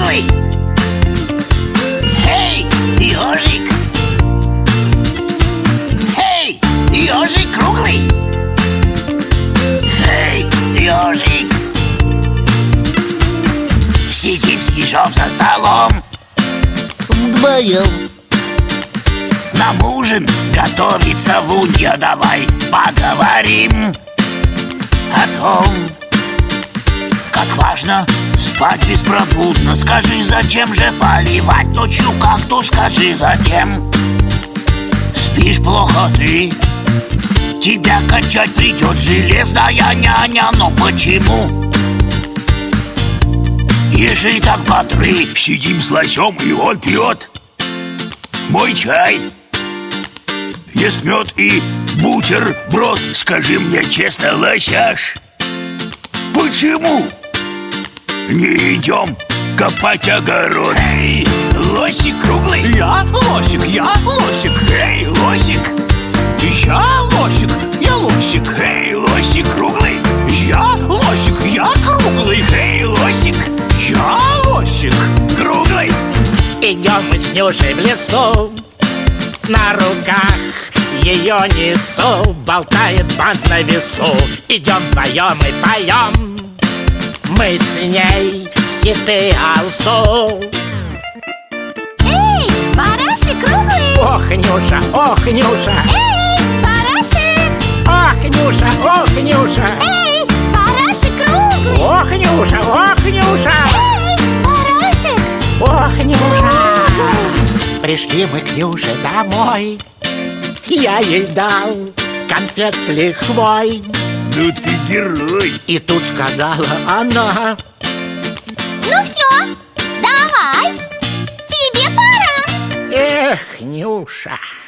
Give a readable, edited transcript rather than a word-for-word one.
круглый? Эй, ежик! Эй, ежик круглый! Эй, ежик! Сидим с ежом за столом вдвоем. Нам ужин готовится, Вунья, давай поговорим о том, как важно спать беспробудно. Скажи, зачем же поливать ночью кактус? Скажи, зачем спишь плохо ты? Тебя качать придет железная няня. Но почему ежи так бодры? Сидим с лосем, и он пьет мой чай, ест мед и бутерброд. Скажи мне честно, лосяш, почему не идем копать огород? Эй, лосик круглый! Я лосик, я лосик. Эй, лосик! Я лосик, я лосик. Эй, лосик круглый! Я лосик, я круглый. Эй, лосик! Я лосик. Круглый! Идем мы с Нюшей в лесу, на руках ее несу, болтает бант на весу. Идем вдвоем и поем мы с ней хиты алсу. Эй, барашек круглый! Ох, Нюша, ох, Нюша! Эй, барашек! Ох, Нюша, ох, Нюша! Эй, барашек круглый! Ох, Нюша, ох, Нюша! Эй, барашек! Ох, Нюша! Пришли мы к Нюше домой, я ей дал конфет с лихвой. Ну ты герой! И тут сказала она: Ну все, давай, тебе пора. эх, Нюша!